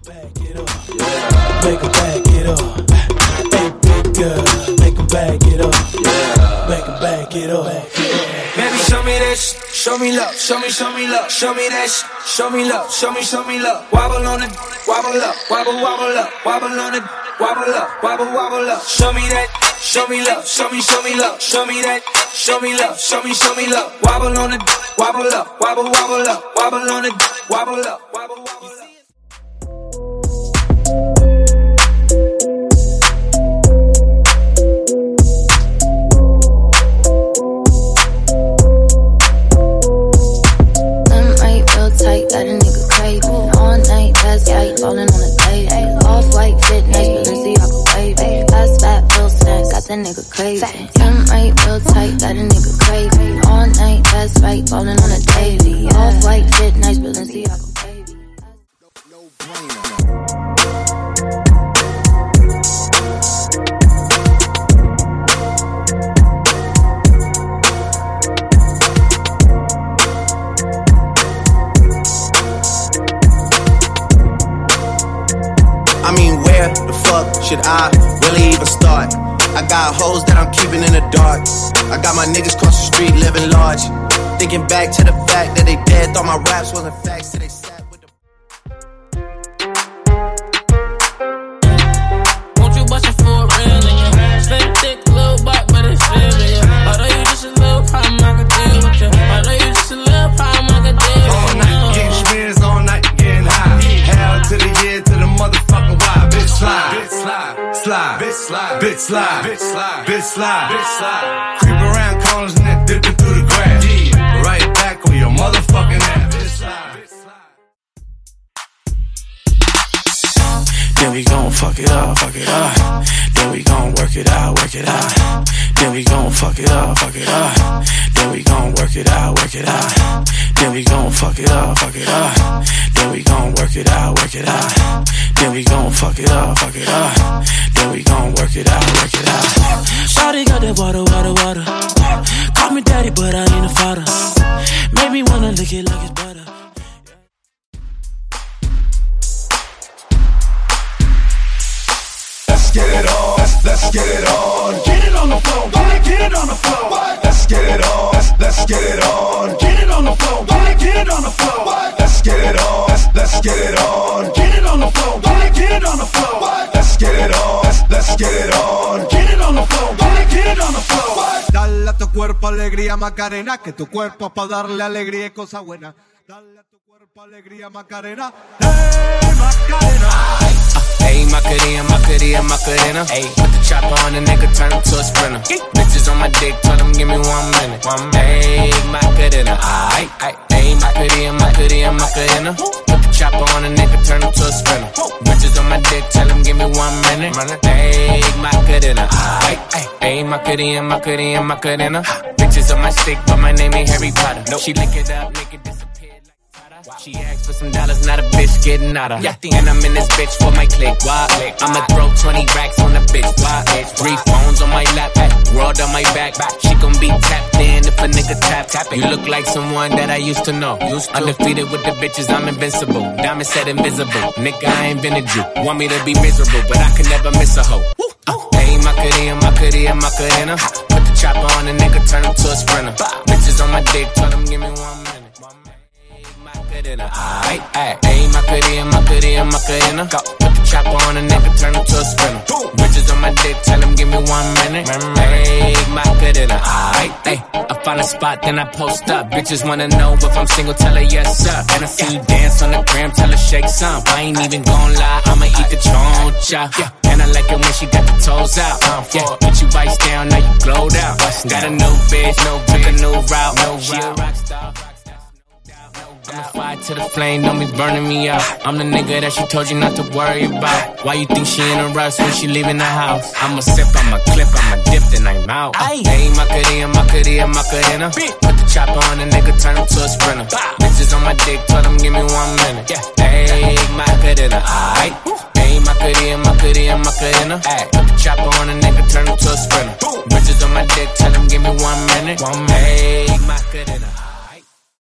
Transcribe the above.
back it up. Yeah. Make 'em back it up. Hey, big girl, make 'em back it up. Yeah. Make 'em back it up. Baby, show me this, show me love, show me love, show me this, show me love, show me love. Wobble on it, wobble up, wobble up, wobble on it, wobble up, wobble up. Show me that, show me love, show me love, show me that, show me love, show me love. Wobble on it, wobble up, wobble up, wobble on it, wobble up, wobble up. Got a nigga craving all night, fast light, falling on the table. Off-white fit, nice Balenciaga waving. Fast fat, real snack, got that nigga craving. Some right, real tight, got a nigga craving all night, fast light, falling on the table. Off-white fit, nice Balenciaga waving. No brainer. I mean, where the fuck should I really even start? I got hoes that I'm keeping in the dark. I got my niggas across the street living large. Thinking back to the fact that they dead, thought my raps wasn't facts till they sat with the... Won't you bust it for a real nigga? Slim thick, little butt, but it's real nigga. Although you just a little problem, I can deal with you. Although you just a little problem, I can deal with you. All night, getting spins, all night, getting high. Hell to the year, to the motherfucking why. Bitch slide, bitch slide, slide, bitch slide, bitch slide, bitch slide, bitch slide, bitch slide. Creep around corners and then dip it through the grass. Yeah, right back on your motherfucking ass. Bitch slide, bitch slide. Then we gon' fuck it up, fuck it up. Then we gon' work it out, work it out. Then we gon' fuck it up, fuck it up. Then we gon' work it out, work it out. Then we gon' fuck it up, fuck it up. Then we gon' work it out, work it out. Then we gon' fuck it up, fuck it up. Then we gon' work it out, work it out. Shawty got that water, water, water. Call me daddy, but I ain't a father. Make me wanna lick it like it's butter. Let's get it on, let's get it on. Get it on the floor, get it on the floor. Let's get it on, let's get it on. Get it on the floor, get it on the floor. Let's get it on, let's get it on. Get it on the floor, get it on the floor. Let's get it on, let's get it on. Get it on the floor, get it on the floor. Dale a tu cuerpo alegría Macarena, que tu cuerpo es para darle alegría y cosa buena. Dale a tu cuerpo alegría Macarena. Hey Macarena. Hey, Macarena. Hey, put the chopper on the nigga, turn him to a sprinter. Bitches on my dick, tell them give me 1 minute. Hey, Macarena. Aight, hey, Macarena. Put the chopper on the nigga, turn him to a sprinter. Bitches on my dick, tell them give me 1 minute. Hey, Macarena. Aight, hey, Macarena. Bitches on my stick, but my name ain't Harry Potter. Nope. She lick it up, make it disappear. She asked for some dollars, not a bitch getting out of her. And I'm in this bitch for my click. Why? I'ma throw 20 racks on the bitch. Why? 3 phones on my lap, world on my back. She gon' be tapped in if a nigga tap. You look like someone that I used to know. Undefeated with the bitches, I'm invincible. Diamond said invisible. Nigga, I ain't been a Jew. Want me to be miserable, but I can never miss a hoe. Hey, Macarena. Put the chopper on the nigga, turn him to a sprinter. Bitches on my dick, tell them give me 1 minute. Aight, hey, Macarena. Put the chopper on a nigga, turn him to a sprinter. Bitches on my dick, tell him give me 1 minute. Hey, Macarena. Aight, hey, I find a spot, then I post up. Bitches wanna know if I'm single, tell her yes, sir. And I see you dance on the gram, tell her shake some. I ain't even gon' lie, I'ma eat the choncha. And I like it when she got the toes out. Get you ice down, now you glowed out. Got a new bitch, took a new route. She a rock star. I'ma fire to the flame, don't be burning me out. I'm the nigga that she told you not to worry about. Why you think she in a rush when she leaving the house? I'ma sip, I'ma clip, I'ma dip, then I'm out. Hey, Macarena. Put the chopper on the nigga, turn him to a sprinter. Bitches on my dick, tell them give me 1 minute. Hey, Macarena. Hey, Macarena. Put the chopper on the nigga, turn him to a sprinter. Bitches on my dick, tell them give me 1 minute. Hey, Macarena.